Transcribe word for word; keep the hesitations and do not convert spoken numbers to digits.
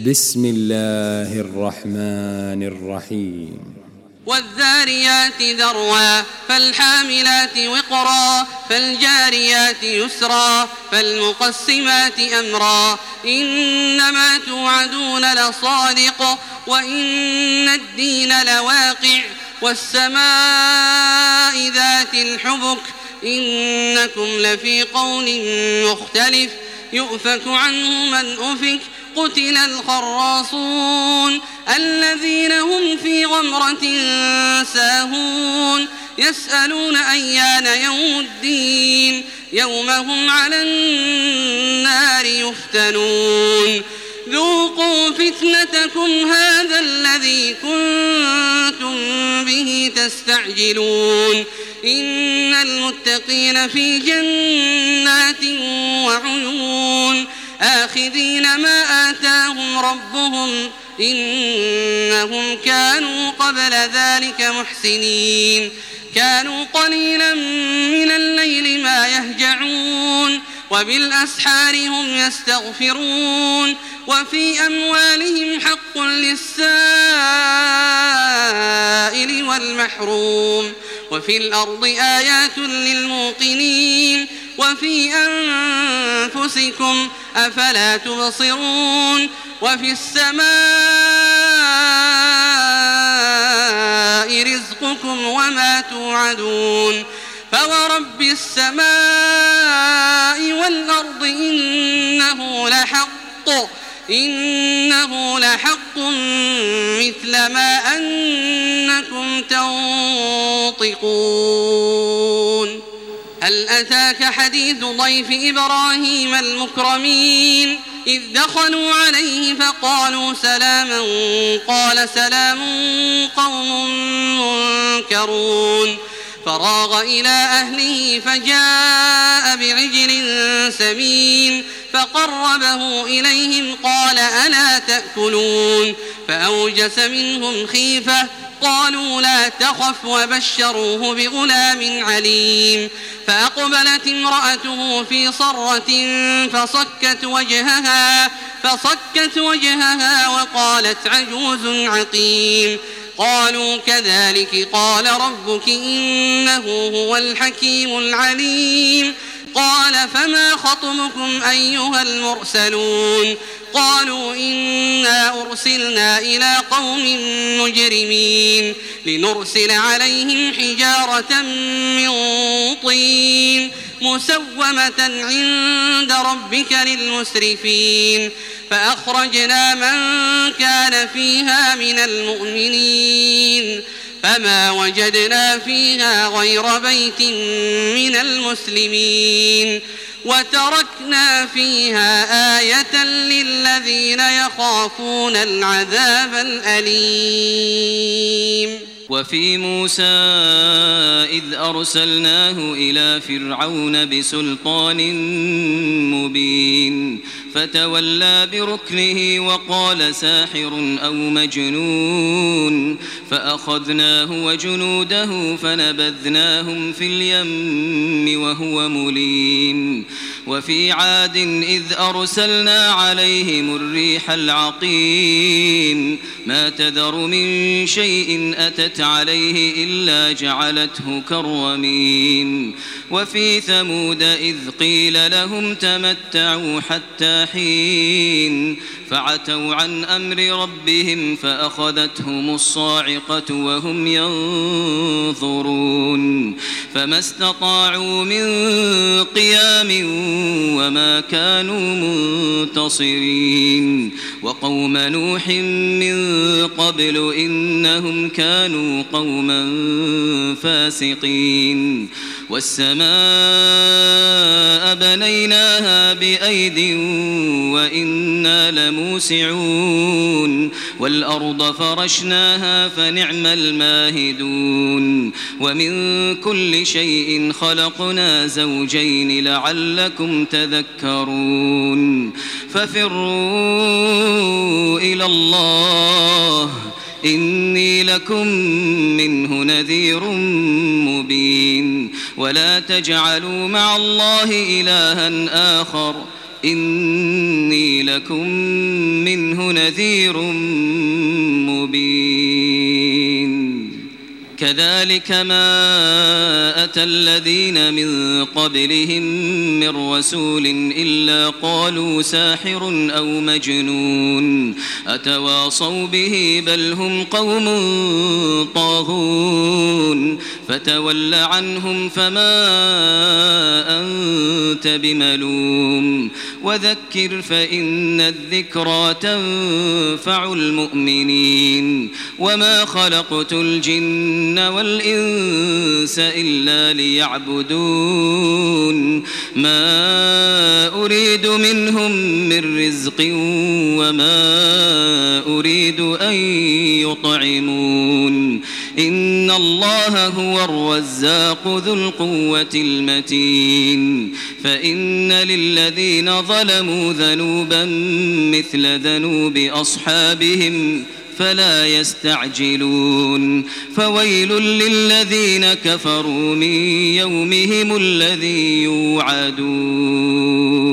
بسم الله الرحمن الرحيم والذاريات ذروا فالحاملات وقرا فالجاريات يسرا فالمقسمات أمرا إنما توعدون لصادق وإن الدين لواقع والسماء ذات الحبك إنكم لفي قول مختلف يؤفك عنه من أفك قتل الخراصون الذين هم في غمرة ساهون يسألون أيان يوم الدين يوم هم على النار يفتنون ذوقوا فتنتكم هذا الذي كنتم به تستعجلون إن المتقين في جنات وعيون آخذين ما آتاهم ربهم إنهم كانوا قبل ذلك محسنين كانوا قليلا من الليل ما يهجعون وبالأسحار هم يستغفرون وفي أموالهم حق للسائل والمحروم وفي الأرض آيات للموقنين وفي أنفسكم أفلا تبصرون وفي السماء رزقكم وما توعدون فورب السماء والأرض إنه لحق إنه لحق مثل ما أنكم تنطقون هل أتاك حديث ضيف إبراهيم المكرمين إذ دخلوا عليه فقالوا سلاما قال سلام قوم منكرون فراغ إلى أهله فجاء بعجل سمين فقربه إليهم قال ألا تأكلون فأوجس منهم خيفة قالوا لا تخف وبشروه بغلام عليم فأقبلت امرأته في صرة فصكت وجهها فصكت وجهها وقالت عجوز عقيم قالوا كذلك قال ربك إنه هو الحكيم العليم قال فما خطبكم أيها المرسلون قالوا إنا أرسلنا إلى قوم مجرمين لنرسل عليهم حجارة من طين مسومة عند ربك للمسرفين فأخرجنا من كان فيها من المؤمنين فما وجدنا فيها غير بيت من المسلمين وتركنا فيها آية للذين يخافون العذاب الأليم وفي موسى إذ أرسلناه إلى فرعون بسلطان مبين فتولى بركنه وقال ساحر أو مجنون فأخذناه وجنوده فنبذناهم في اليم وهو مليم وفي عاد إذ أرسلنا عليهم الريح العقيم ما تذر من شيء أتت عليه إلا جعلته كالرميم وفي ثمود إذ قيل لهم تمتعوا حتى حين فعتوا عن أمر ربهم فأخذتهم الصاعقة وهم ينظرون فما استطاعوا من قيام وما كانوا منتصرين وقوم نوح من قبل إنهم كانوا قوما فاسقين والسماء بنيناها بأيد وإنا لموسعون والأرض فرشناها فنعم الماهدون ومن كل شيء خلقنا زوجين لعلكم تذكرون ففروا إلى الله إني لكم منه نذير مبين ولا تجعلوا مع الله إلها آخر إني لكم منه نذير مبين كذلك ما أتى الذين من قبلهم من رسول إلا قالوا ساحر أو مجنون أتواصوا به بل هم قوم طاغون فتول عنهم فما أنت بملوم وذكر فإن الذكرى تنفع المؤمنين وما خلقت الجن والإنس إلا ليعبدون ما أريد منهم من رزق وما أريد أن يطعمون إن الله هو الرزاق ذو القوة المتين فإن للذين ظلموا ذنوبا مثل ذنوب أصحابهم فلا يستعجلون فويل للذين كفروا من يومهم الذي يوعدون